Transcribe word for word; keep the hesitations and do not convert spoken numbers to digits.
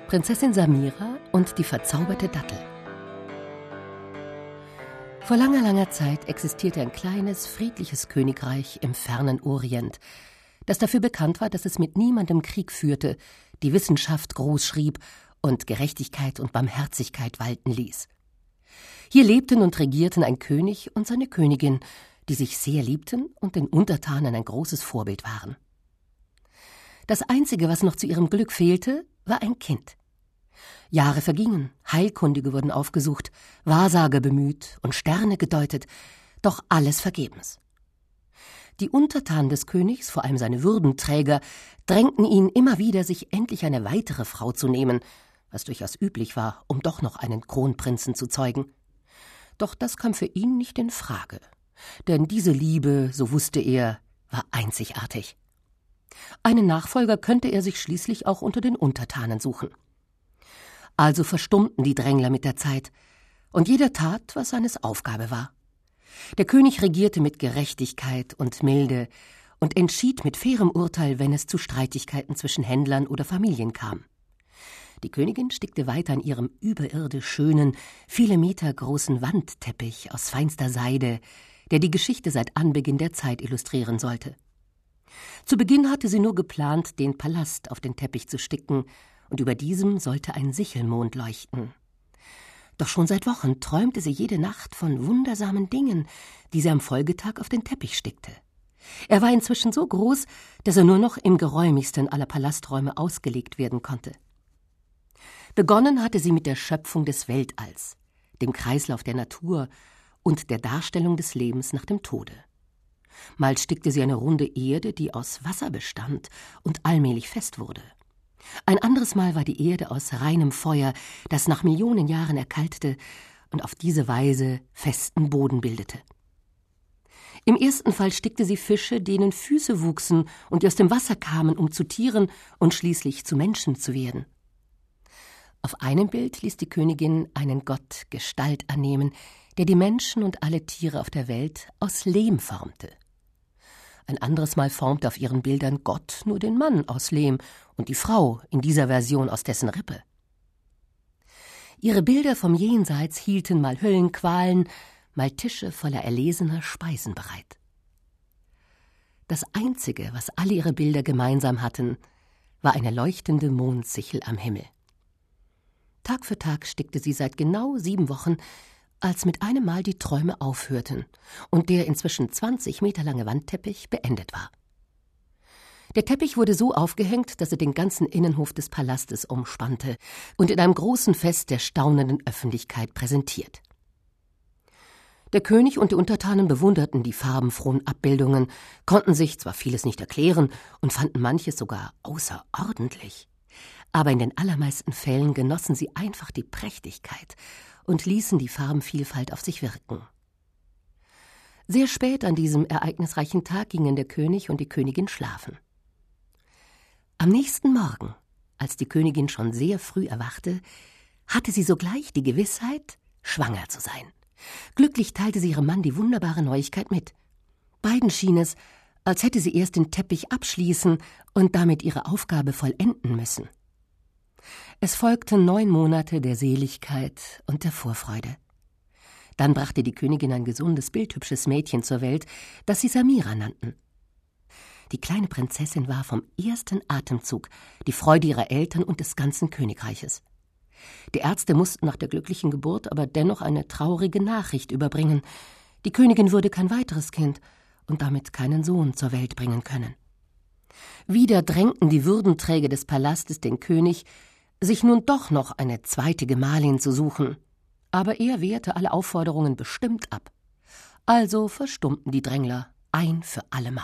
Prinzessin Samira und die verzauberte Dattel. Vor langer, langer Zeit existierte ein kleines, friedliches Königreich im fernen Orient, das dafür bekannt war, dass es mit niemandem Krieg führte, die Wissenschaft groß schrieb und Gerechtigkeit und Barmherzigkeit walten ließ. Hier lebten und regierten ein König und seine Königin, die sich sehr liebten und den Untertanen ein großes Vorbild waren. Das Einzige, was noch zu ihrem Glück fehlte, war ein Kind. Jahre vergingen, Heilkundige wurden aufgesucht, Wahrsager bemüht und Sterne gedeutet, doch alles vergebens. Die Untertanen des Königs, vor allem seine Würdenträger, drängten ihn immer wieder, sich endlich eine weitere Frau zu nehmen, was durchaus üblich war, um doch noch einen Kronprinzen zu zeugen. Doch das kam für ihn nicht in Frage, denn diese Liebe, so wusste er, war einzigartig. Einen Nachfolger könnte er sich schließlich auch unter den Untertanen suchen. Also verstummten die Drängler mit der Zeit, und jeder tat, was seines Aufgabe war. Der König regierte mit Gerechtigkeit und Milde und entschied mit fairem Urteil, wenn es zu Streitigkeiten zwischen Händlern oder Familien kam. Die Königin stickte weiter an ihrem überirdisch schönen, viele Meter großen Wandteppich aus feinster Seide, der die Geschichte seit Anbeginn der Zeit illustrieren sollte. Zu Beginn hatte sie nur geplant, den Palast auf den Teppich zu sticken, und über diesem sollte ein Sichelmond leuchten. Doch schon seit Wochen träumte sie jede Nacht von wundersamen Dingen, die sie am Folgetag auf den Teppich stickte. Er war inzwischen so groß, dass er nur noch im geräumigsten aller Palasträume ausgelegt werden konnte. Begonnen hatte sie mit der Schöpfung des Weltalls, dem Kreislauf der Natur und der Darstellung des Lebens nach dem Tode. Mal stickte sie eine runde Erde, die aus Wasser bestand und allmählich fest wurde. Ein anderes Mal war die Erde aus reinem Feuer, das nach Millionen Jahren erkaltete und auf diese Weise festen Boden bildete. Im ersten Fall stickte sie Fische, denen Füße wuchsen und die aus dem Wasser kamen, um zu Tieren und schließlich zu Menschen zu werden. Auf einem Bild ließ die Königin einen Gott Gestalt annehmen, der die Menschen und alle Tiere auf der Welt aus Lehm formte. Ein anderes Mal formte auf ihren Bildern Gott nur den Mann aus Lehm und die Frau in dieser Version aus dessen Rippe. Ihre Bilder vom Jenseits hielten mal Höllenqualen, mal Tische voller erlesener Speisen bereit. Das Einzige, was alle ihre Bilder gemeinsam hatten, war eine leuchtende Mondsichel am Himmel. Tag für Tag stickte sie seit genau sieben Wochen, als mit einem Mal die Träume aufhörten und der inzwischen zwanzig Meter lange Wandteppich beendet war. Der Teppich wurde so aufgehängt, dass er den ganzen Innenhof des Palastes umspannte und in einem großen Fest der staunenden Öffentlichkeit präsentiert. Der König und die Untertanen bewunderten die farbenfrohen Abbildungen, konnten sich zwar vieles nicht erklären und fanden manches sogar außerordentlich, aber in den allermeisten Fällen genossen sie einfach die Prächtigkeit und ließen die Farbenvielfalt auf sich wirken. Sehr spät an diesem ereignisreichen Tag gingen der König und die Königin schlafen. Am nächsten Morgen, als die Königin schon sehr früh erwachte, hatte sie sogleich die Gewissheit, schwanger zu sein. Glücklich teilte sie ihrem Mann die wunderbare Neuigkeit mit. Beiden schien es, als hätte sie erst den Teppich abschließen und damit ihre Aufgabe vollenden müssen. Es folgten neun Monate der Seligkeit und der Vorfreude. Dann brachte die Königin ein gesundes, bildhübsches Mädchen zur Welt, das sie Samira nannten. Die kleine Prinzessin war vom ersten Atemzug die Freude ihrer Eltern und des ganzen Königreiches. Die Ärzte mussten nach der glücklichen Geburt aber dennoch eine traurige Nachricht überbringen. Die Königin würde kein weiteres Kind und damit keinen Sohn zur Welt bringen können. Wieder drängten die Würdenträger des Palastes den König, sich nun doch noch eine zweite Gemahlin zu suchen. Aber er wehrte alle Aufforderungen bestimmt ab. Also verstummten die Drängler ein für allemal.